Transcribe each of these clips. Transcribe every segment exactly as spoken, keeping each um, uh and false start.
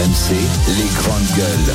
M C, les grandes gueules.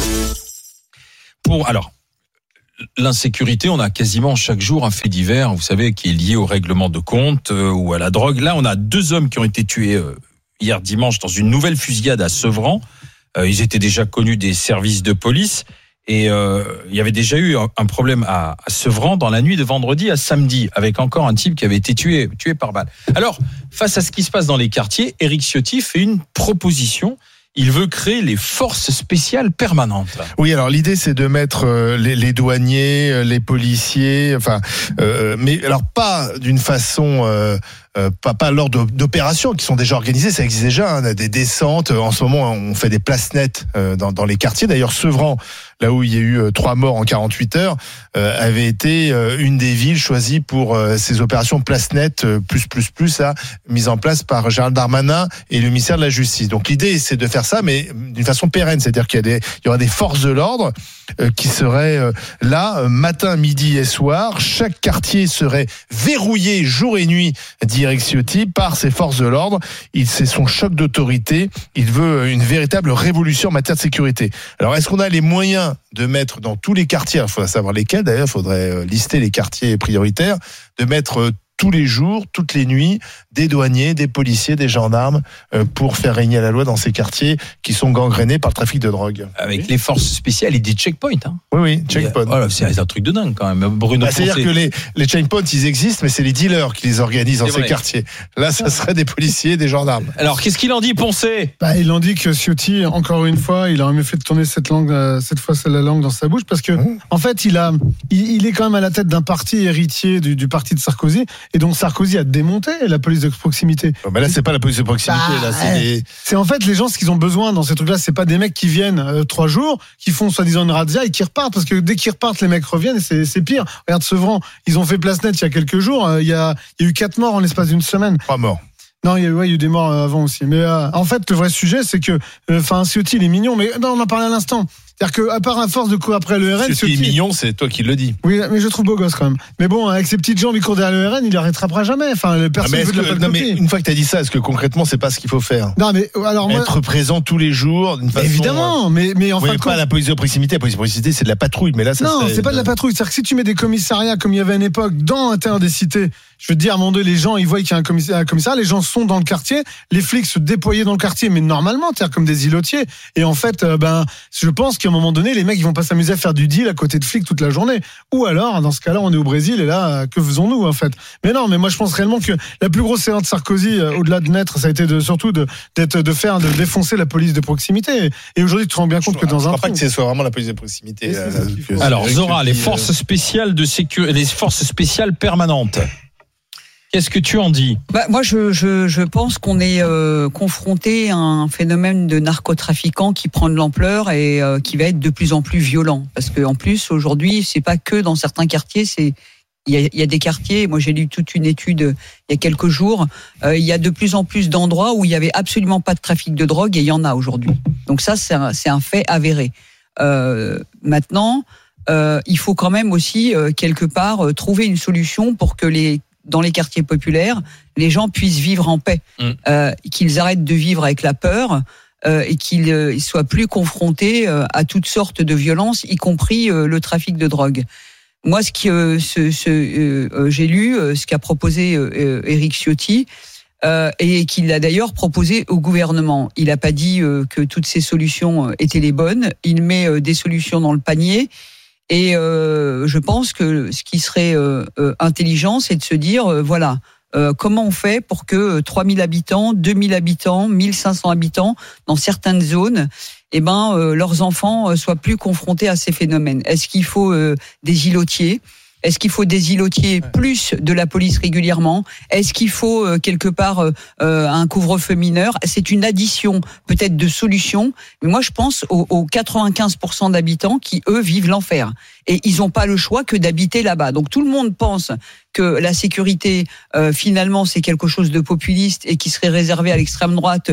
Pour, alors, l'insécurité, on a quasiment chaque jour un fait divers, vous savez, qui est lié au règlement de compte euh, ou à la drogue. Là, on a deux hommes qui ont été tués euh, hier dimanche dans une nouvelle fusillade à Sevran. Euh, ils étaient déjà connus des services de police. Et euh, il y avait déjà eu un problème à, à Sevran dans la nuit de vendredi à samedi, avec encore un type qui avait été tué, tué par balle. Alors, face à ce qui se passe dans les quartiers, Éric Ciotti fait une proposition. Il veut créer les forces spéciales permanentes. Oui, alors l'idée c'est de mettre euh, les, les douaniers, les policiers, enfin, euh, mais alors pas d'une façon, euh, euh, pas pas lors d'opérations qui sont déjà organisées, ça existe déjà. Hein, des descentes. En ce moment, on fait des places nettes euh, dans, dans les quartiers. D'ailleurs, Sevran, là où il y a eu euh, trois morts en quarante-huit heures, euh, avait été euh, une des villes choisies pour euh, ces opérations places nettes euh, plus plus plus, là, mises en place par Gérald Darmanin et le ministère de la Justice. Donc l'idée c'est de faire ça, mais d'une façon pérenne, c'est-à-dire qu'il y a des, il y aura des forces de l'ordre euh, qui seraient euh, là euh, matin, midi et soir. Chaque quartier serait verrouillé jour et nuit, dit Éric Ciotti, par ces forces de l'ordre. Il, c'est son choc d'autorité. Il veut une véritable révolution en matière de sécurité. Alors, est-ce qu'on a les moyens de mettre dans tous les quartiers, il faudrait savoir lesquels d'ailleurs, il faudrait lister les quartiers prioritaires, de mettre tous les jours, toutes les nuits, des douaniers, des policiers, des gendarmes euh, pour faire régner la loi dans ces quartiers qui sont gangrénés par le trafic de drogue. Avec oui. les forces spéciales et des checkpoints. Hein. Oui, oui, checkpoints. Oh, c'est un truc de dingue quand même. Bruno bah, c'est-à-dire que les, les checkpoints, ils existent, mais c'est les dealers qui les organisent dans ces quartiers. Là, ça serait des policiers, des gendarmes. Alors, qu'est-ce qu'il en dit, Poncet ? Bah, il en dit que Ciotti, encore une fois, il aurait mieux fait de tourner cette langue, euh, cette fois, c'est la langue dans sa bouche, parce que, mmh. en fait, il a, il, il est quand même à la tête d'un parti héritier du, du parti de Sarkozy, et donc Sarkozy a démonté la police de proximité. Oh, mais là, c'est pas la police de proximité. Bah, là, c'est, les... c'est en fait les gens, ce qu'ils ont besoin dans ces trucs-là, c'est pas des mecs qui viennent euh, trois jours, qui font soi-disant une razzia et qui repartent, parce que dès qu'ils repartent, les mecs reviennent et c'est, c'est pire. Regarde Sevran, ils ont fait place nette il y a quelques jours, il euh, y, a, y a eu quatre morts en l'espace d'une semaine. Trois morts. Non, il y a, ouais, il y a eu des morts avant aussi. Mais euh, en fait, le vrai sujet, c'est que, enfin, euh, Ciotti, il est mignon, mais non, on en parlait à l'instant. C'est-à-dire qu'à part à force de courir après le R N... Ciotti est mignon, c'est toi qui le dis. Oui, mais je trouve beau gosse quand même. Mais bon, avec ses petites jambes, il court derrière le R N, il ne rattrapera jamais. Enfin, personne ah, veut de la que, non, mais une fois que tu as dit ça, est-ce que concrètement, c'est pas ce qu'il faut faire ? Non, mais alors moi... Être présent tous les jours, d'une façon... Évidemment, mais, mais en oui, fait... pas la police de proximité. La police de proximité, c'est de la patrouille, mais là, ça Non, serait... c'est pas de la patrouille. C'est-à-dire que si tu mets des commissariats, comme il y avait à une époque, dans l'intérieur des cités, je veux te dire, à un moment donné, les gens, ils voient qu'il y a un commissariat, un commissariat, les gens sont dans le quartier, les flics se déployaient dans le quartier, mais normalement, c'est-à-dire comme des îlotiers. Et en fait, euh, ben, je pense qu'à un moment donné, les mecs, ils vont pas s'amuser à faire du deal à côté de flics toute la journée. Ou alors, dans ce cas-là, on est au Brésil et là, que faisons-nous, en fait? Mais non, mais moi, je pense réellement que la plus grosse erreur de Sarkozy, euh, au-delà de naître, ça a été de, surtout de, d'être, de faire, de défoncer la police de proximité. Et aujourd'hui, tu te rends bien compte je que dans je un. Je crois pas que ce soit vraiment la police de proximité. Là, là, alors, Zora, les forces spéciales de sécurité, les forces spéciales permanentes. Qu'est-ce que tu en dis ? Bah, moi, je, je, je pense qu'on est euh, confronté à un phénomène de narcotrafiquants qui prend de l'ampleur et euh, qui va être de plus en plus violent. Parce qu'en plus, aujourd'hui, c'est pas que dans certains quartiers, c'est il y a, il y a des quartiers. Moi, j'ai lu toute une étude euh, il y a quelques jours. Euh, il y a de plus en plus d'endroits où il y avait absolument pas de trafic de drogue et il y en a aujourd'hui. Donc ça, c'est un, c'est un fait avéré. Euh, maintenant, euh, il faut quand même aussi euh, quelque part euh, trouver une solution pour que les dans les quartiers populaires, les gens puissent vivre en paix, mmh. euh, qu'ils arrêtent de vivre avec la peur euh, et qu'ils euh, soient plus confrontés euh, à toutes sortes de violences, y compris euh, le trafic de drogue. Moi, ce que euh, ce, ce, euh, j'ai lu, euh, ce qu'a proposé euh, Éric Ciotti, euh, et qu'il a d'ailleurs proposé au gouvernement. Il n'a pas dit euh, que toutes ces solutions étaient les bonnes. Il met euh, des solutions dans le panier. Et euh, je pense que ce qui serait euh, euh, intelligent, c'est de se dire, euh, voilà, euh, comment on fait pour que trois mille habitants, deux mille habitants, mille cinq cents habitants, dans certaines zones, eh ben, euh, leurs enfants euh, soient plus confrontés à ces phénomènes. Est-ce qu'il faut euh, des îlotiers ? Est-ce qu'il faut des îlotiers plus de la police régulièrement ? Est-ce qu'il faut euh, quelque part euh, un couvre-feu mineur ? C'est une addition peut-être de solutions, mais moi je pense aux, aux quatre-vingt-quinze pour cent d'habitants qui eux vivent l'enfer et ils n'ont pas le choix que d'habiter là-bas. Donc tout le monde pense que la sécurité euh, finalement c'est quelque chose de populiste et qui serait réservé à l'extrême droite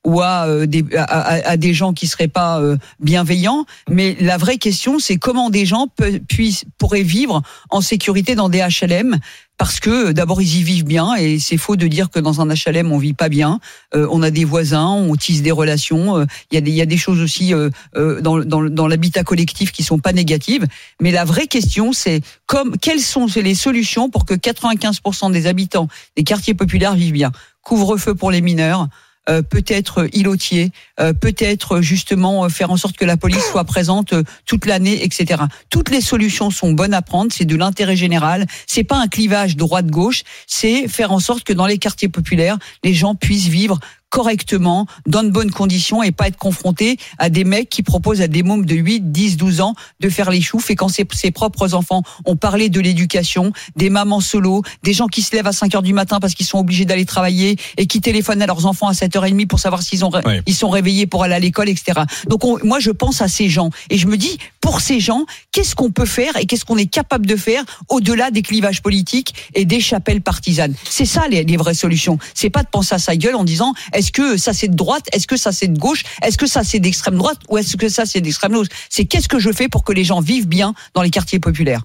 ou à, euh, des, à, à, à des gens qui seraient pas euh, bienveillants. Mais la vraie question, c'est comment des gens pe- puissent pourraient vivre en sécurité dans des H L M. Parce que d'abord ils y vivent bien et c'est faux de dire que dans un H L M on vit pas bien. Euh, on a des voisins, on tisse des relations. Il euh, y a des il y a des choses aussi euh, euh, dans dans dans l'habitat collectif qui sont pas négatives. Mais la vraie question c'est comme quelles sont les solutions pour que quatre-vingt-quinze pour cent des habitants des quartiers populaires vivent bien. Couvre-feu pour les mineurs. Euh, peut-être îlotier, euh, peut-être justement euh, faire en sorte que la police soit présente euh, toute l'année, et cetera. Toutes les solutions sont bonnes à prendre, c'est de l'intérêt général, c'est pas un clivage droite-gauche, c'est faire en sorte que dans les quartiers populaires, les gens puissent vivre correctement, dans de bonnes conditions et pas être confrontés à des mecs qui proposent à des mômes de huit, dix, douze ans de faire les choufs et quand ses, ses propres enfants ont parlé de l'éducation, des mamans solo, des gens qui se lèvent à cinq heures du matin parce qu'ils sont obligés d'aller travailler et qui téléphonent à leurs enfants à sept heures trente pour savoir s'ils ont, oui. ils sont réveillés pour aller à l'école, et cetera. Donc on, moi je pense à ces gens et je me dis, pour ces gens, qu'est-ce qu'on peut faire et qu'est-ce qu'on est capable de faire au-delà des clivages politiques et des chapelles partisanes. C'est ça les, les vraies solutions. C'est pas de penser à sa gueule en disant est-ce que ça c'est de droite, est-ce que ça c'est de gauche, est-ce que ça c'est d'extrême droite ou est-ce que ça c'est d'extrême gauche. C'est qu'est-ce que je fais pour que les gens vivent bien dans les quartiers populaires.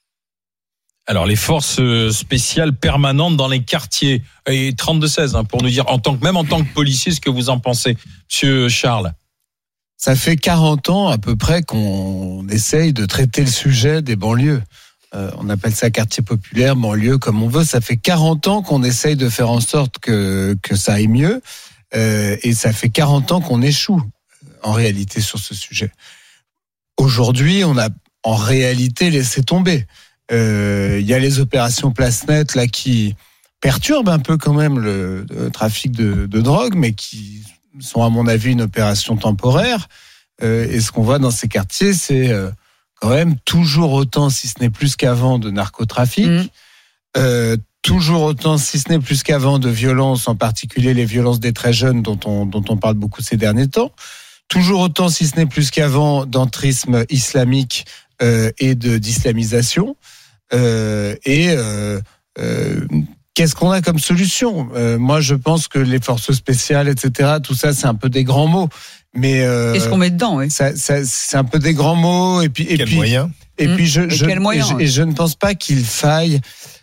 Alors, les forces spéciales permanentes dans les quartiers. Et trente-deux seize, hein, pour nous dire, en tant que, même en tant que policier, ce que vous en pensez. Monsieur Charles. Ça fait quarante ans à peu près qu'on essaye de traiter le sujet des banlieues. Euh, on appelle ça quartier populaire, banlieue, comme on veut. Ça fait quarante ans qu'on essaye de faire en sorte que, que ça aille mieux. Euh, et ça fait quarante ans qu'on échoue, en réalité, sur ce sujet. Aujourd'hui, on a en réalité laissé tomber. Il euh, y a les opérations Place Nette là qui perturbent un peu quand même le, le trafic de, de drogue, mais qui sont à mon avis une opération temporaire. Euh, et ce qu'on voit dans ces quartiers, c'est euh, quand même toujours autant, si ce n'est plus qu'avant, de narcotrafic, mmh. euh, toujours autant, si ce n'est plus qu'avant, de violences, en particulier les violences des très jeunes dont on, dont on parle beaucoup ces derniers temps. Toujours autant, si ce n'est plus qu'avant, d'entrisme islamique euh, et de d'islamisation. Euh, et euh, euh, qu'est-ce qu'on a comme solution ? euh, Moi, je pense que les forces spéciales, et cetera, tout ça, c'est un peu des grands mots. Mais euh, qu'est-ce qu'on met dedans, oui. ça, ça, c'est un peu des grands mots. Et puis, et quel puis, moyen Et mmh. puis, je, et je, quel moyen, et, je, ouais. et je ne pense pas qu'il faille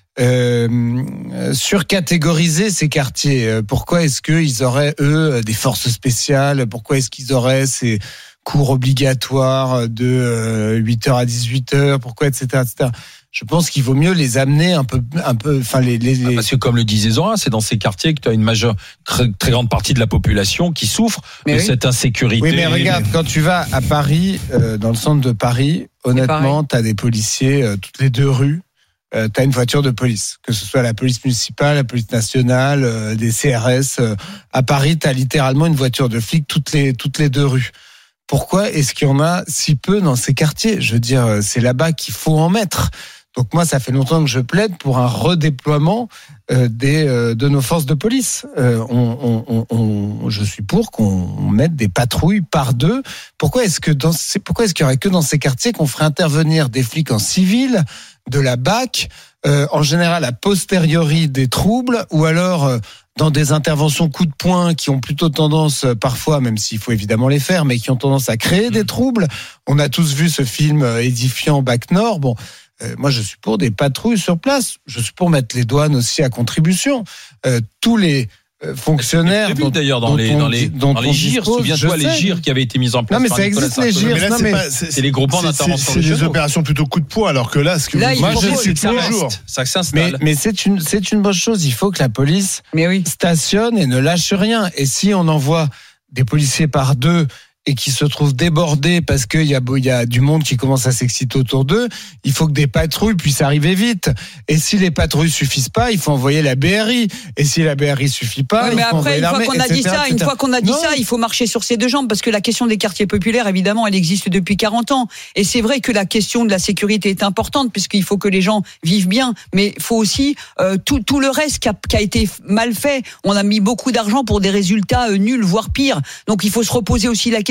euh, surcatégoriser ces quartiers. Pourquoi est-ce qu'ils auraient, eux, des forces spéciales ? Pourquoi est-ce qu'ils auraient ces cours obligatoires de huit heures à dix-huit heures ? Pourquoi, et cetera, et cetera. Je pense qu'il vaut mieux les amener un peu, un peu, enfin les, les, les... Parce que comme le disait Zora, c'est dans ces quartiers que tu as une majeure, très, très grande partie de la population qui souffre mais de oui. cette insécurité. Oui, mais regarde, quand tu vas à Paris, euh, dans le centre de Paris, honnêtement, tu as des policiers euh, toutes les deux rues. Euh, tu as une voiture de police, que ce soit la police municipale, la police nationale, euh, des C R S. Euh, à Paris, tu as littéralement une voiture de flic toutes les toutes les deux rues. Pourquoi est-ce qu'il y en a si peu dans ces quartiers ? Je veux dire, c'est là-bas qu'il faut en mettre. Donc moi, ça fait longtemps que je plaide pour un redéploiement euh, des euh, de nos forces de police. Euh, on, on, on, je suis pour qu'on mette des patrouilles par deux. Pourquoi est-ce que dans ces, pourquoi est-ce qu'il y aurait que dans ces quartiers qu'on ferait intervenir des flics en civil, de la B A C, euh, en général a posteriori des troubles, ou alors euh, dans des interventions coup de poing qui ont plutôt tendance, parfois, même s'il faut évidemment les faire, mais qui ont tendance à créer des troubles. On a tous vu ce film édifiant Bac Nord. Bon. Euh, moi, je suis pour des patrouilles sur place. Je suis pour mettre les douanes aussi à contribution. Euh, tous les euh, fonctionnaires. C'est prévu d'ailleurs dans les dans les dans les G I R. Souviens-toi les G I R qui avaient été mis en place. Non, mais par ça Nicolas existe les G I R. Mais là, non, c'est mais pas, c'est, c'est les groupements c'est, d'intervention c'est, c'est des régionaux. opérations plutôt coup de poing, alors que là, ce que Là, vous il moi, faut je pas- suis que ça toujours. reste, ça mais, s'installe. mais c'est une c'est une bonne chose. Il faut que la police Mais oui. stationne et ne lâche rien. Et si on envoie des policiers par deux et qui se trouvent débordés parce qu'il y a, il y a du monde qui commence à s'exciter autour d'eux, il faut que des patrouilles puissent arriver vite. Et si les patrouilles suffisent pas, il faut envoyer la B R I. Et si la B R I suffit pas, Ouais, il mais faut après, envoyer une fois l'armée, qu'on a et cetera, dit ça, et une cetera. fois qu'on a dit Non. ça, il faut marcher sur ses deux jambes parce que la question des quartiers populaires, évidemment, elle existe depuis quarante ans. Et c'est vrai que la question de la sécurité est importante puisqu'il faut que les gens vivent bien, mais il faut aussi euh, tout, tout le reste qui a, qui a été mal fait. On a mis beaucoup d'argent pour des résultats euh, nuls, voire pires. Donc il faut se reposer aussi la question.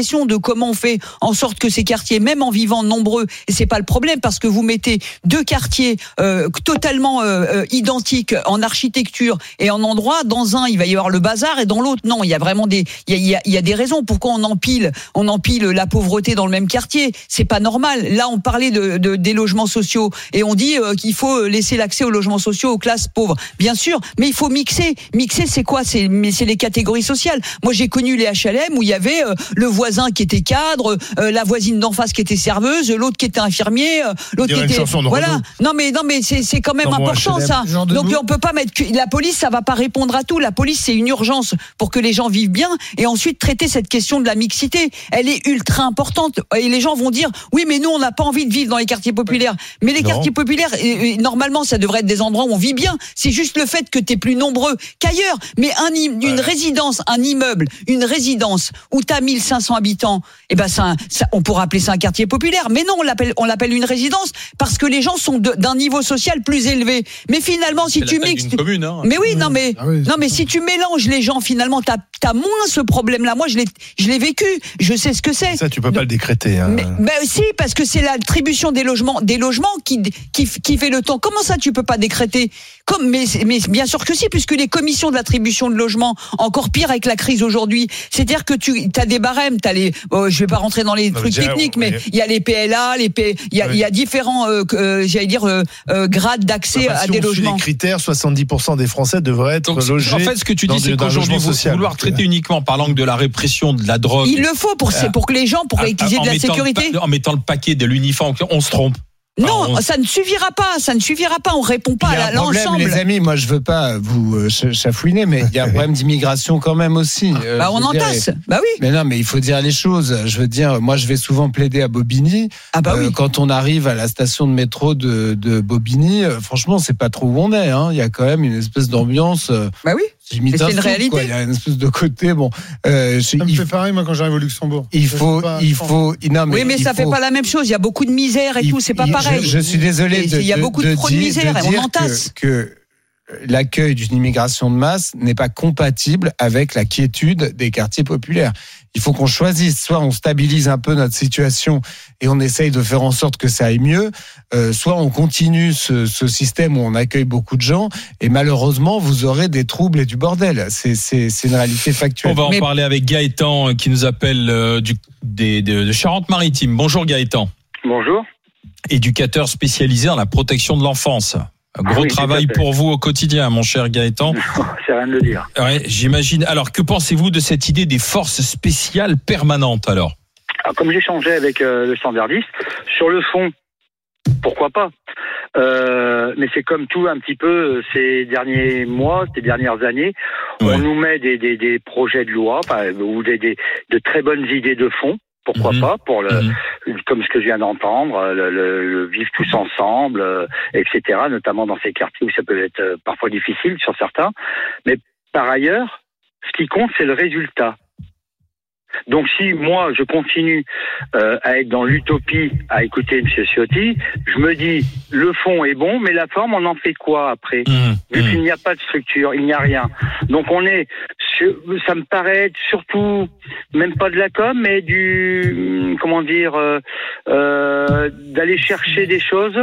question de comment on fait en sorte que ces quartiers, même en vivant nombreux, et c'est pas le problème parce que vous mettez deux quartiers euh, totalement euh, identiques en architecture et en endroit, dans un il va y avoir le bazar et dans l'autre non, il y a vraiment des il y a, il y a, il y a des raisons pourquoi on empile on empile la pauvreté dans le même quartier, c'est pas normal. Là on parlait de, de des logements sociaux et on dit euh, qu'il faut laisser l'accès aux logements sociaux aux classes pauvres. Bien sûr, mais il faut mixer. Mixer c'est quoi? C'est mais c'est les catégories sociales. Moi j'ai connu les H L M où il y avait euh, le voisin qui était cadre, euh, la voisine d'en face qui était serveuse, l'autre qui était infirmier, euh, l'autre qui était voilà. Renaud. Non mais non mais c'est c'est quand même dans important ça. Donc on peut pas mettre la police, ça va pas répondre à tout. La police c'est une urgence pour que les gens vivent bien et ensuite traiter cette question de la mixité. Elle est ultra importante et les gens vont dire oui mais nous on n'a pas envie de vivre dans les quartiers populaires. Mais les non. quartiers populaires et, et, normalement ça devrait être des endroits où on vit bien. C'est juste le fait que t'es plus nombreux qu'ailleurs. Mais un une ouais. résidence, un immeuble, une résidence où t'as mille cinq cents habitants, et eh ben ça, ça on pourra appeler ça un quartier populaire. Mais non on l'appelle on l'appelle une résidence parce que les gens sont de, d'un niveau social plus élevé. Mais finalement si c'est tu mixes tu... commune, hein. Mais oui, non mais ah oui, non mais si tu mélanges les gens finalement t'as t'as moins ce problème là. Moi je l'ai je l'ai vécu, je sais ce que c'est. Ça tu peux pas le décréter hein. Mais ben si parce que c'est l'attribution des logements des logements qui qui qui fait le temps. Comment ça tu peux pas décréter? Comme mais mais bien sûr que si, puisque les commissions de l'attribution de logements, encore pire avec la crise aujourd'hui, c'est-à-dire que tu as des barèmes, t'as les oh, je vais pas rentrer dans les non, trucs techniques mais il y a les P L A, les P il y a il oui. y a différents euh, euh, j'allais dire euh, euh, grades d'accès enfin, à si des on logements. Suit les critères, soixante-dix pour cent des Français devraient être donc, logés. En fait, ce que tu dis, c'est qu'aujourd'hui, vous vouloir traiter uniquement par l'angle de la répression de la drogue. Il le faut pour c'est pour que les gens pour qu'ils aient de la sécurité. En mettant le paquet de l'uniforme, on se trompe. Non, on... ça ne suffira pas, ça ne suffira pas, on répond pas à l'ensemble. Les amis, moi je veux pas vous chafouiner, mais il y a un problème d'immigration quand même aussi. Euh, bah on entasse, dire, bah oui. Mais non, mais il faut dire les choses. Je veux dire, moi je vais souvent plaider à Bobigny. Ah bah oui. Euh, quand on arrive à la station de métro de, de Bobigny, euh, franchement c'est pas trop où on est. Hein. Il y a quand même une espèce d'ambiance. Euh, bah oui. C'est une truc, réalité. Quoi. Il y a une espèce de côté. Bon, euh, ça me il fait pareil moi quand j'arrive au Luxembourg. Il faut, pas, il faut. Non, mais oui, mais ça faut, fait pas la même chose. Il y a beaucoup de misère et il, tout. C'est pas il, pareil. Je, je suis désolé. Il y a beaucoup de, de trop de misère et on entasse. Que, que l'accueil d'une immigration de masse n'est pas compatible avec la quiétude des quartiers populaires. Il faut qu'on choisisse, soit on stabilise un peu notre situation et on essaye de faire en sorte que ça aille mieux, euh, soit on continue ce, ce système où on accueille beaucoup de gens et malheureusement vous aurez des troubles et du bordel. C'est, c'est, c'est une réalité factuelle. On va en Mais... parler avec Gaëtan qui nous appelle euh, du, des, de, de Charente-Maritime. Bonjour Gaëtan. Bonjour. Éducateur spécialisé dans la protection de l'enfance. Un gros ah oui, travail pour vous au quotidien, mon cher Gaëtan. C'est rien de le dire. Ouais, j'imagine. Alors, que pensez-vous de cette idée des forces spéciales permanentes, alors? Alors comme j'échangeais avec euh, le standardiste, sur le fond, pourquoi pas euh, mais c'est comme tout un petit peu ces derniers mois, ces dernières années, ouais. On nous met des, des, des projets de loi enfin, ou des, des, de très bonnes idées de fond. Pourquoi mmh. pas pour le mmh. comme ce que je viens d'entendre, le, le, le vivre tous ensemble, euh, et cetera. Notamment dans ces quartiers où ça peut être euh, parfois difficile sur certains. Mais par ailleurs, ce qui compte, c'est le résultat. Donc si moi je continue euh, à être dans l'utopie, à écouter M. Ciotti, je me dis le fond est bon, mais la forme on en fait quoi après? Mmh, Vu mmh. qu'il n'y a pas de structure, il n'y a rien. Donc on est, ça me paraît être surtout même pas de la com, mais du comment dire, euh, euh, d'aller chercher des choses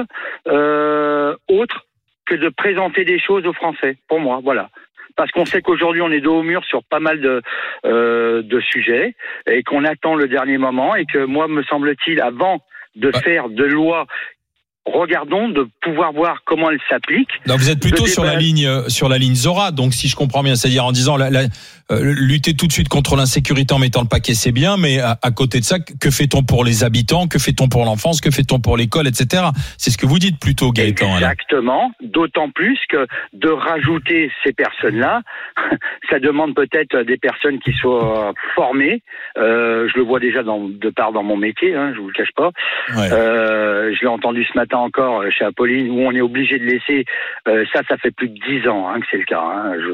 euh, autres que de présenter des choses aux Français. Pour moi, voilà. Parce qu'on sait qu'aujourd'hui on est dos au mur sur pas mal de euh, de sujets et qu'on attend le dernier moment et que moi me semble-t-il avant de ouais. faire de loi, regardons de pouvoir voir comment elle s'applique. Non, vous êtes plutôt sur la ligne sur la ligne Zora, donc si je comprends bien, c'est-à-dire en disant la, la, euh, lutter tout de suite contre l'insécurité en mettant le paquet, c'est bien, mais à, à côté de ça, que fait-on pour les habitants, que fait-on pour l'enfance, que fait-on pour l'école, et cetera. C'est ce que vous dites plutôt, Gaëtan. Exactement. Alors. D'autant plus que de rajouter ces personnes-là, ça demande peut-être des personnes qui soient formées. Euh, je le vois déjà dans, de part dans mon métier, hein, je vous le cache pas. Ouais. Euh, je l'ai entendu ce matin encore chez Apolline où on est obligé de laisser. Euh, ça, ça fait plus de dix ans hein, que c'est le cas. Hein, je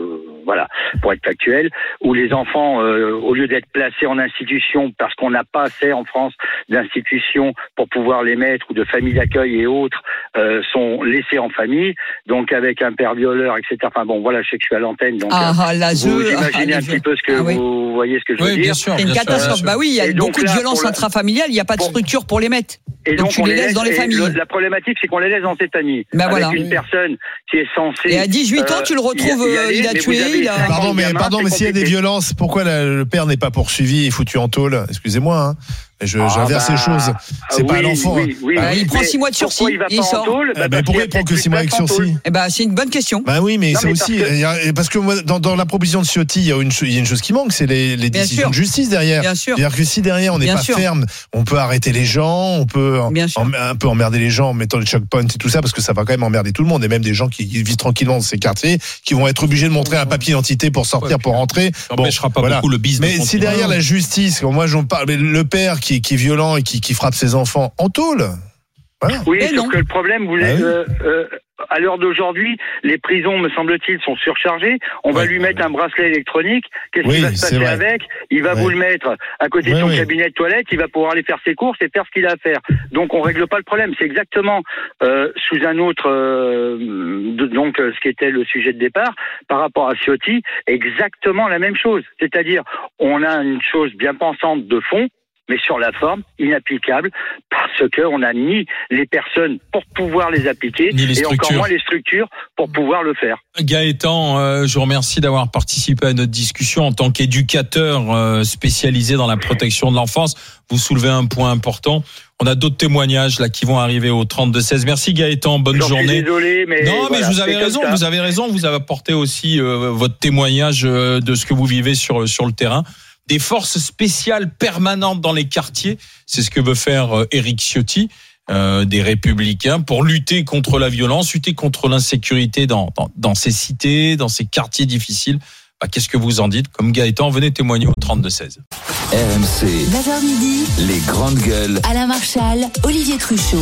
voilà, pour être factuel, où les enfants, euh, au lieu d'être placés en institution, parce qu'on n'a pas assez en France d'institutions pour pouvoir les mettre, ou de familles d'accueil et autres, euh, sont laissés en famille, donc avec un père violeur, et cetera. Enfin bon, voilà, je sais que je suis à l'antenne, donc ah, euh, la vous je, imaginez ah, un petit peu ce que ah, oui. vous voyez ce que je oui, veux bien dire. sûr, c'est une bien catastrophe. sûr. Bah oui, il y a Et donc beaucoup là, de violences la... intrafamiliales, il n'y a pas de bon. structure pour les mettre. Et donc, donc, tu on les laisses dans les familles. Le, la problématique, c'est qu'on les laisse dans ces familles. Ben avec voilà. une personne qui est censée. Et à dix-huit ans, euh, tu le retrouves, y- y aller, il a mais tué, vous avez il a- cinquante Pardon, mais, gamins, pardon, c'est mais s'il y a des compliqué. violences, pourquoi la- le père n'est pas poursuivi et foutu en tôle? Excusez-moi, hein. Je, Ah, j'inverse bah, les choses. C'est oui, pas l'enfant. oui, oui, Bah oui, il prend mais six mois de sursis, pourquoi il va il pas sort. en tôle? Eh ben, parce pourquoi qu'il y il prend a que peut-être six mois avec plus de place en sursis? tôle. Eh ben, c'est une bonne question. Bah oui, mais Non, ça mais aussi, parce que- il y a- parce que moi, dans, dans la proposition de Ciotti, il y a une, cho- il y a une chose qui manque, c'est les, les Bien décisions sûr. de justice derrière. Bien sûr. C'est-à-dire que si derrière on n'est Bien pas sûr. ferme, on peut arrêter les gens, on peut en- Bien sûr. en- un peu emmerder les gens en mettant les checkpoints et tout ça, parce que ça va quand même emmerder tout le monde, et même des gens qui, qui vivent tranquillement dans ces quartiers, qui vont être obligés de montrer un papier d'identité pour sortir, pour rentrer. Ça n'empêchera pas voilà. beaucoup le business. Mais si derrière la justice, quand moi j'en parle, mais le père qui, qui est violent et qui, qui frappe ses enfants en tôle, voilà. Oui, Mais sauf non. que le problème, vous Ah oui. euh, euh, à l'heure d'aujourd'hui, les prisons, me semble-t-il, sont surchargées. On va Ouais. lui mettre un bracelet électronique. Qu'est-ce Oui, qui va se c'est passer vrai. avec? Il va Ouais. vous le mettre à côté de Ouais, son ouais. cabinet de toilette. Il va pouvoir aller faire ses courses et faire ce qu'il a à faire. Donc, on règle pas le problème. C'est exactement euh, sous un autre, euh, de- donc euh, ce qui était le sujet de départ par rapport à Ciotti, exactement la même chose. C'est-à-dire, on a une chose bien pensante de fond, mais sur la forme, inapplicable, parce qu'on n'a ni les personnes pour pouvoir les appliquer, Ni les et encore structures. moins les structures pour pouvoir le faire. Gaëtan, euh, je vous remercie d'avoir participé à notre discussion en tant qu'éducateur euh, spécialisé dans la protection de l'enfance. Vous soulevez un point important. On a d'autres témoignages là qui vont arriver au trente-deux seize. Merci Gaëtan, bonne J'en suis journée. désolé, mais Non, mais voilà, vous avez c'est comme raison, ça. vous avez raison. Vous avez apporté aussi euh, votre témoignage euh, de ce que vous vivez sur sur le terrain. Des forces spéciales permanentes dans les quartiers, c'est ce que veut faire euh, Éric Ciotti, euh, des Républicains, pour lutter contre la violence, lutter contre l'insécurité dans, dans dans ces cités, dans ces quartiers difficiles. Bah, qu'est-ce que vous en dites? Comme Gaëtan, venez témoigner au trente-deux seize. R M C, neuf heures midi, les grandes gueules. Alain Marchal, Olivier Truchot.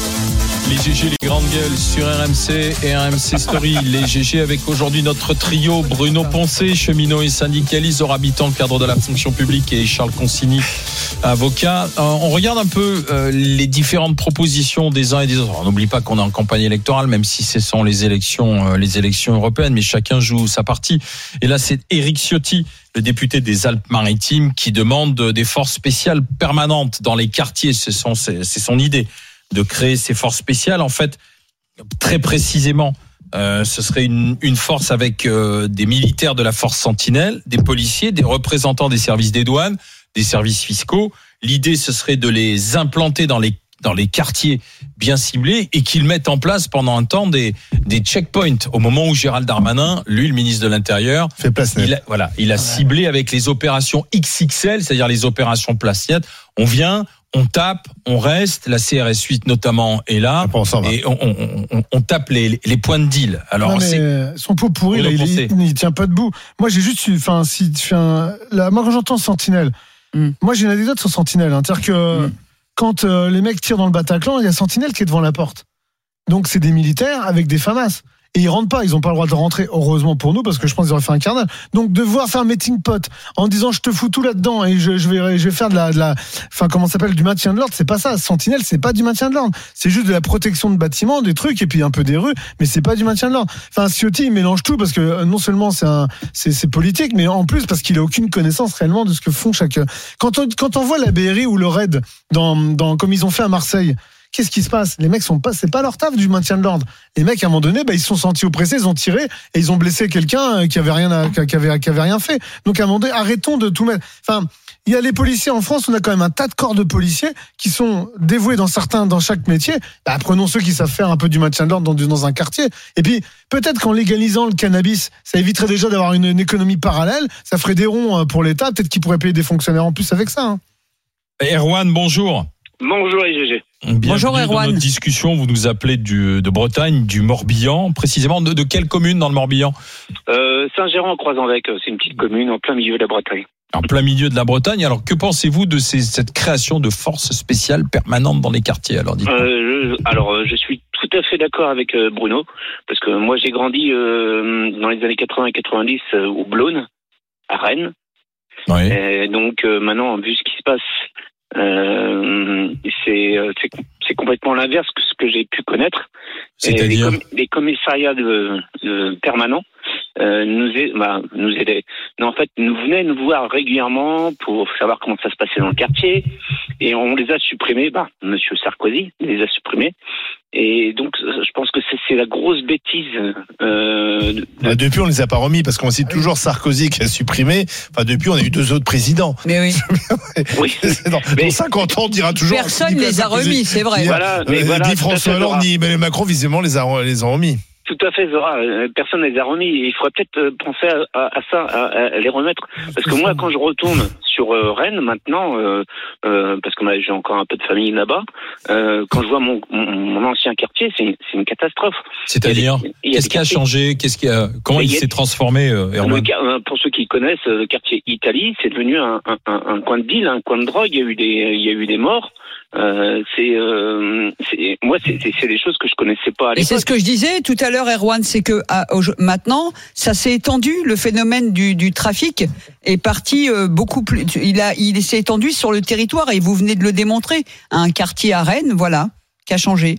Les G G, les grandes gueules sur R M C et R M C Story. Les G G avec aujourd'hui notre trio Bruno Poncé, cheminot et syndicaliste, Zora Habitant, cadre de la fonction publique, et Charles Consigny, avocat. Euh, on regarde un peu euh, les différentes propositions des uns et des autres. On n'oublie pas qu'on est en campagne électorale, même si ce sont les élections, euh, les élections européennes, mais chacun joue sa partie. Et là, c'est Éric Ciotti, le député des Alpes-Maritimes, qui demande des forces spéciales permanentes dans les quartiers. C'est son, c'est, c'est son idée de créer ces forces spéciales. En fait, très précisément, euh, ce serait une, une force avec euh, des militaires de la force Sentinelle, des policiers, des représentants des services des douanes, des services fiscaux. L'idée, ce serait de les implanter dans les dans les quartiers bien ciblés et qu'ils mettent en place pendant un temps des des checkpoints. Au moment où Gérald Darmanin, lui, le ministre de l'Intérieur, Fait place nette. il a, voilà, il a ciblé avec les opérations X X L, c'est-à-dire les opérations place nette. On vient, on tape, on reste. La C R S huit notamment est là. Après, on s'en va. Et on, on, on, on tape les, les points de deal. Alors, Non, mais c'est, euh, son pot pourri, là, Bruno il, Poncé. il, il tient pas debout. Moi, j'ai juste, eu- enfin, si tu fais un, là, moi quand j'entends Sentinelle, Mm. moi j'ai une anecdote sur Sentinelle, hein, c'est-à-dire que Mm. quand euh, les mecs tirent dans le Bataclan, il y a Sentinelle qui est devant la porte. Donc c'est des militaires avec des FAMAS. Et ils rentrent pas, ils ont pas le droit de rentrer, heureusement pour nous, parce que je pense qu'ils auraient fait un carnal. Donc devoir faire un meeting pot en disant je te fous tout là-dedans et je, je vais, je vais faire de la, de la, enfin comment ça s'appelle, du maintien de l'ordre, c'est pas ça. Sentinelle, c'est pas du maintien de l'ordre, c'est juste de la protection de bâtiments, des trucs et puis un peu des rues, mais c'est pas du maintien de l'ordre. Enfin Ciotti il mélange tout parce que euh, non seulement c'est un, c'est, c'est politique, mais en plus parce qu'il a aucune connaissance réellement de ce que font chaque. Quand on, quand on voit la B R I ou le RAID dans, dans, comme ils ont fait à Marseille. Qu'est-ce qui se passe? Les mecs sont pas, c'est pas leur taf du maintien de l'ordre. Les mecs, à un moment donné, bah, ils se sont sentis oppressés, ils ont tiré et ils ont blessé quelqu'un qui avait rien, à, qui avait, qui avait rien fait. Donc, à un moment donné, arrêtons de tout mettre. Enfin, il y a les policiers en France, on a quand même un tas de corps de policiers qui sont dévoués dans certains, dans chaque métier. Bah, prenons ceux qui savent faire un peu du maintien de l'ordre dans, dans un quartier. Et puis, peut-être qu'en légalisant le cannabis, ça éviterait déjà d'avoir une, une économie parallèle. Ça ferait des ronds pour l'État. Peut-être qu'ils pourraient payer des fonctionnaires en plus avec ça. Hein. Erwan, bonjour. Bonjour les G G. Bienvenue Bonjour, dans Erwan. notre discussion. Vous nous appelez du, de Bretagne, du Morbihan, précisément de, de quelle commune dans le Morbihan? Euh, Saint-Gérand-en-Croisant-Vec, c'est une petite commune en plein milieu de la Bretagne. En plein milieu de la Bretagne. Alors, que pensez-vous de ces, cette création de forces spéciales permanentes dans les quartiers? Alors, dites-moi. Euh, je, alors, euh, je suis tout tout à fait d'accord avec euh, Bruno, parce que moi j'ai grandi euh, dans les années quatre-vingts et quatre-vingt-dix euh, au Blône, à Rennes. Oui. Et donc euh, maintenant, vu ce qui se passe, euh, c'est, euh, c'est c'est complètement l'inverse que ce que j'ai pu connaître. C'est-à-dire Et les, com- les commissariats de, de permanents euh, nous est, bah, nous aidaient. Non, en fait, nous venaient nous voir régulièrement pour savoir comment ça se passait dans le quartier, et on les a supprimés. Bah, Monsieur Sarkozy les a supprimés. Et donc, je pense que c'est, c'est la grosse bêtise. Euh, de... Bah, depuis, on les a pas remis parce qu'on cite toujours Sarkozy qui a supprimé. Enfin, depuis, on a eu deux autres présidents. Mais oui. Oui. Dans, Mais- dans cinquante ans, on dira toujours. Personne Nicolas les a Sarkozy. remis, c'est vrai. Ni, Voilà, mais euh, voilà, ni tout à François fait, Hollande, Zora. ni Emmanuel Macron, visiblement, les a, les a remis. Tout à fait, Zora. Euh, Personne ne les a remis. Il faudrait peut-être euh, penser à, à, à ça, à, à les remettre. Parce que moi, quand je retourne sur euh, Rennes maintenant, euh, euh, parce que moi, j'ai encore un peu de famille là-bas, euh, quand je vois mon, mon, mon ancien quartier, c'est, c'est une catastrophe. C'est-à-dire, Il y a des- il y a qu'est-ce des qui a quartiers- changé? Qu'est-ce qui a, comment Mais il il y a- s'est transformé, euh, Le Erwan? ca- euh, pour ceux qui connaissent, euh, le quartier Italie, c'est devenu un, un, un, un coin de deal, un coin de drogue. Il y a eu des, il y a eu des morts. Euh, c'est, euh, c'est, moi, c'est, c'est, c'est des choses que je connaissais pas à Et l'époque. c'est ce que je disais tout à l'heure, Erwan, c'est que à, au- maintenant, ça s'est étendu. Le phénomène du, du trafic est parti euh, beaucoup plus. Il a, il s'est étendu sur le territoire et vous venez de le démontrer. Un quartier à Rennes, voilà, qui a changé.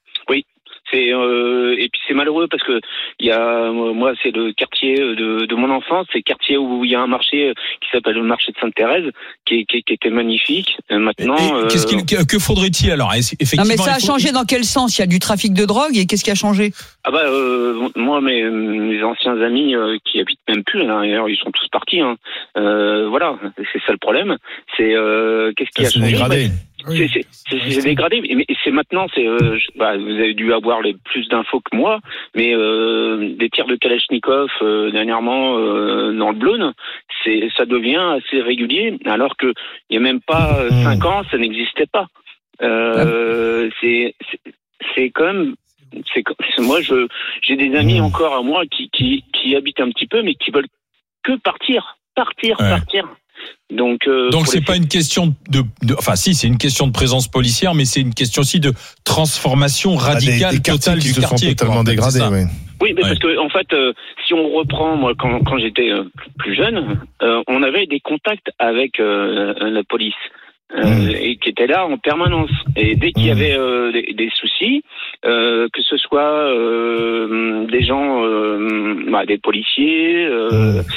C'est euh, et puis c'est malheureux parce que il y a moi c'est le quartier de, de mon enfance, c'est le quartier où il y a un marché qui s'appelle le marché de Sainte-Thérèse qui, qui, qui était magnifique. Maintenant, Et qu'est-ce qu'il, euh, que, que faudrait-il alors? Est-ce- Non, Effectivement, mais ça a il faut- changé dans quel sens? Il y a du trafic de drogue et qu'est-ce qui a changé? ah bah euh, moi mes, mes anciens amis euh, qui habitent même plus là, d'ailleurs ils sont tous partis. Hein. Euh, voilà, c'est ça le problème. C'est euh, qu'est-ce qui Ça a s'est changé? dégradé. C'est, c'est, c'est, c'est dégradé, mais c'est maintenant, c'est, euh, je- bah, vous avez dû avoir les plus d'infos que moi, mais euh, des tirs de Kalachnikov euh, dernièrement euh, dans le Blône, c'est, ça devient assez régulier, alors que il y a même pas euh, Mmh. cinq ans, ça n'existait pas. Euh, c'est, c'est, c'est quand même, c'est, c'est- moi, je, j'ai des amis Mmh. encore à moi qui, qui, qui habitent un petit peu, mais qui veulent que partir, partir, Ouais. partir. Donc, euh, Donc pour c'est les- pas une question de, de, enfin si, c'est une question de présence policière, mais c'est une question aussi de transformation Ah, des- radicale, des quartiers totale qui du se quartier. sont totalement quoi, en fait, dégradés. c'est ça. Ouais. Oui, mais Ouais. parce que en fait, euh, si on reprend, moi, quand, quand j'étais euh, plus jeune, euh, on avait des contacts avec euh, la police. Euh, Mmh. et qui était là en permanence. Et dès qu'il y Mmh. avait euh, des, des soucis, euh, que ce soit euh, des gens, euh, bah, des policiers, euh, Mmh.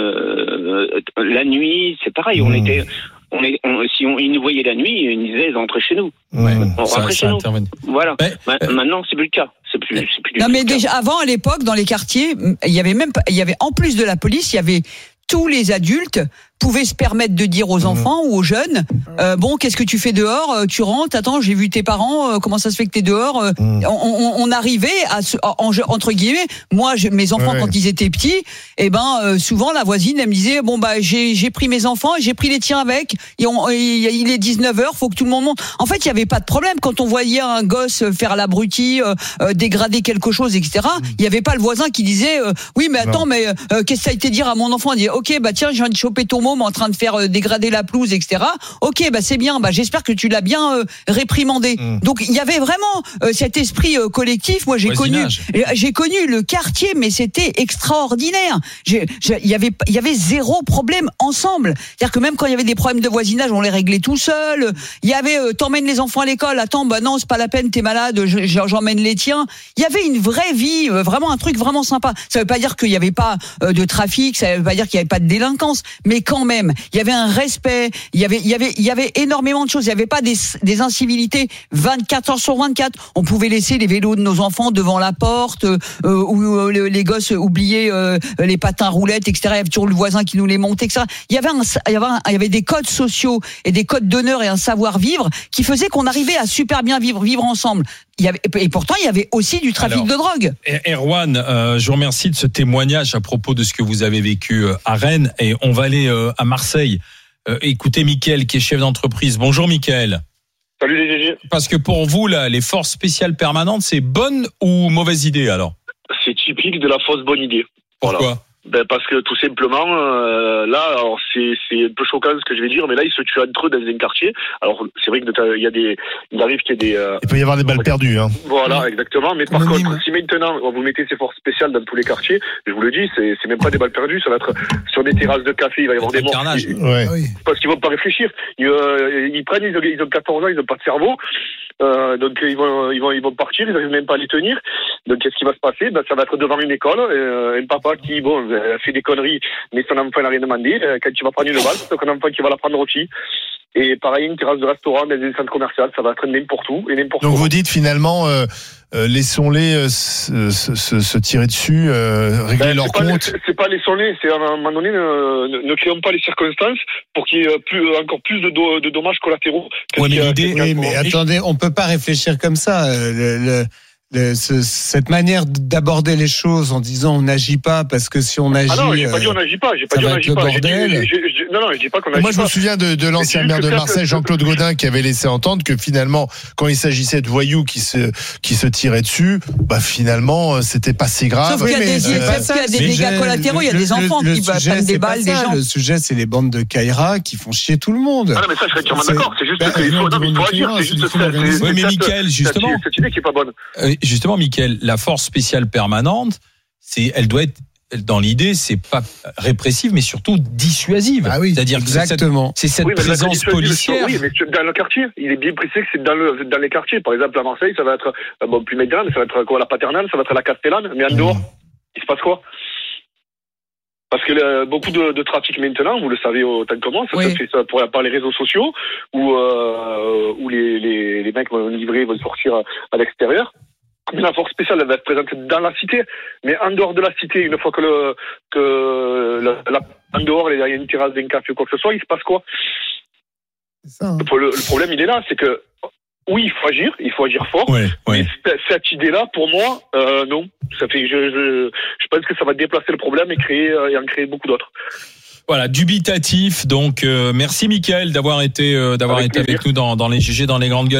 euh, la nuit, c'est pareil. On Mmh. était, on est, on, si on, ils nous voyaient la nuit, ils nous disaient ils rentraient chez nous. Ouais, Mmh. On ça, rentrait ça chez nous. intervient. Voilà. Mais, Ma- euh, Maintenant, c'est plus le cas. C'est plus, c'est plus du Non, tout mais le cas. déjà, avant, à l'époque, dans les quartiers, il y avait même pas, il y avait, en plus de la police, il y avait tous les adultes pouvaient se permettre de dire aux enfants ou aux jeunes, euh, bon, qu'est-ce que tu fais dehors? Euh, Tu rentres, attends, j'ai vu tes parents, euh, comment ça se fait que t'es dehors? Euh, Mmh. on, on- on arrivait à, se- en- en- entre guillemets, moi, je- mes enfants Ouais. quand ils étaient petits, eh ben, euh, souvent la voisine elle me disait, bon bah j'ai j'ai pris mes enfants, et j'ai pris les tiens avec, et on, et il est dix-neuf heures, faut que tout le monde monte. En fait, il y avait pas de problème quand on voyait un gosse faire l'abruti, euh, euh, dégrader quelque chose, et cetera. Il y avait pas le voisin qui disait, euh, oui mais attends, Non. mais euh, qu'est-ce que ça a été dire à mon enfant? Il dit, ok bah tiens, je viens de choper ton môme en train de faire euh, dégrader la pelouse, et cetera. Ok, bah c'est bien, bah j'espère que tu l'as bien euh, réprimandé. Mm. Donc il y avait vraiment euh, cet esprit euh, collectif. Moi j'ai connu, Voisinage. j'ai connu le quartier, mais c'était extraordinaire. J'ai- j'ai- Il y avait, il y avait zéro problème ensemble. C'est-à-dire que même quand il y avait des problèmes de voisinage, on les réglait tout seul. Il y avait, euh, t'emmènes les enfants à l'école, attends, bah non, c'est pas la peine, t'es malade, je- je- j'emmène les tiens. Il y avait une vraie vie, euh, vraiment un truc vraiment sympa. Ça veut pas dire qu'il y avait pas euh, de trafic, ça veut pas dire qu'il y avait pas de délinquance, mais quand même, il y avait un respect, il y avait, il y avait, il y avait énormément de choses. Il y avait pas des, des incivilités vingt-quatre heures sur vingt-quatre. On pouvait laisser les vélos de nos enfants devant la porte, euh, ou euh, le- les gosses oubliaient euh, les patins roulettes, et cetera. Il y avait toujours le voisin qui nous les montait, et cetera. Il y avait, un, il y avait, un- il y avait des codes sociaux et des codes d'honneur et un savoir-vivre qui faisaient qu'on arrivait à super bien vivre, vivre ensemble. Il y avait, et pourtant, il y avait aussi du trafic Alors, de drogue. Er- Erwan, euh, je vous remercie de ce témoignage à propos de ce que vous avez vécu euh, à Rennes, et on va aller euh, à Marseille. Euh, écoutez Mickaël qui est chef d'entreprise. Bonjour Mickaël. Salut les G G. Parce que pour vous, là, les forces spéciales permanentes, c'est bonne ou mauvaise idée alors? C'est typique de la fausse bonne idée. Pourquoi? Voilà. Ben parce que tout simplement, euh, là, alors c'est c'est un peu choquant ce que je vais dire, mais là ils se tuent entre eux dans un quartier. Alors c'est vrai que il y a des, il arrive qu'il y ait des. Euh, il peut y avoir des balles perdues, hein. Voilà, exactement. Mais par Anonyme. contre, si maintenant vous mettez ces forces spéciales dans tous les quartiers, je vous le dis, c'est c'est même pas des balles perdues, ça va être sur des terrasses de café, il va y avoir des morts. Carnage. Ouais. Ah oui. Parce qu'ils vont pas réfléchir. Ils, euh, ils prennent, ils ont, ils ont quatorze ans, ils ont pas de cerveau. Euh, donc ils vont, ils vont, ils vont partir, ils n'arrivent même pas à les tenir. Donc qu'est-ce qui va se passer? Ben ça va être devant une école, euh, un papa qui bon fait des conneries, mais son enfant n'a rien demandé. Quand tu vas prendre une balle, c'est ton enfant qui va la prendre aussi. Et pareil, une terrasse de restaurant, dans une centre commercial, ça va être n'importe où et n'importe où. Donc vous dites finalement, euh, euh, laissons-les euh, se, se, se tirer dessus, euh, régler Ben, leur c'est pas, compte. c'est, c'est pas laissons-les, c'est à un moment donné, ne, ne, ne créons pas les circonstances pour qu'il y ait plus, encore plus de, do, de dommages collatéraux. Ouais, mais l'idée- Oui, mais attendez, on peut pas réfléchir comme ça. Euh, Le, le, le, ce, cette manière d'aborder les choses en disant on n'agit pas parce que si on agit, Ah non, j'ai pas euh, dit on n'agit pas, j'ai pas ça dit on va être n'agit le pas. J'ai dit- bordel. j'ai- j'ai- j'ai- non, non, je dis pas qu'on agit Moi, je pas. me souviens de, de l'ancien Mais maire juste de que Marseille, peut-être- Jean-Claude Gaudin, qui avait laissé entendre que finalement, quand il s'agissait de voyous qui se, qui se tiraient dessus, bah finalement, euh, c'était pas si grave. Sauf qu'il y a Oui, mais des, c'est sauf pas qu'il y a ça, des le dégâts sujet. collatéraux, il y a Le- des enfants le- qui le prennent sujet, des c'est pas balles, des ça. gens. Le sujet, c'est les bandes de Kaira qui font chier tout le monde. Ah non, mais ça, je serais entièrement C'est- d'accord. C'est juste Ben, qu'il faut, non, mais il faut agir. C'est juste ça. Oui, mais Mickaël, justement. Cette, cette idée qui est pas bonne. Euh, justement, Mickaël, la force spéciale permanente, c'est, elle doit être, dans l'idée, c'est pas répressive, mais surtout dissuasive. Ah oui, c'est-à-dire que c'est cette, exactement. c'est cette Oui, mais la présence dissuasive, policière. Oui, mais dans le quartier, il est bien précisé que c'est dans, le, dans les quartiers. Par exemple, à Marseille, ça va être, euh, bon, plus maintenant, mais ça va être quoi, la Paternelle, ça va être la Castellane, mais en dehors, il se passe quoi? Parce que euh, beaucoup de, de trafic maintenant, vous le savez autant que moi, ça Oui. se fait ça pour, par les réseaux sociaux, où, euh, où les, les, les mecs vont livrer, vont sortir à l'extérieur. Mais la force spéciale, elle va être présente dans la cité, mais en dehors de la cité, une fois que le, que la, la, en dehors, il y a une terrasse d'un café ou quoi que ce soit, il se passe quoi? C'est ça, hein. Le, le problème, il est là, c'est que oui, il faut agir, il faut agir fort. Ouais, ouais. Mais cette, cette idée-là, pour moi, euh, non. Ça fait, je, je, je pense que ça va déplacer le problème et créer euh, et en créer beaucoup d'autres. Voilà, dubitatif. Donc, euh, merci Mickaël d'avoir été, euh, d'avoir Avec été avec plaisir. nous dans, dans les G G, dans les grandes gueules.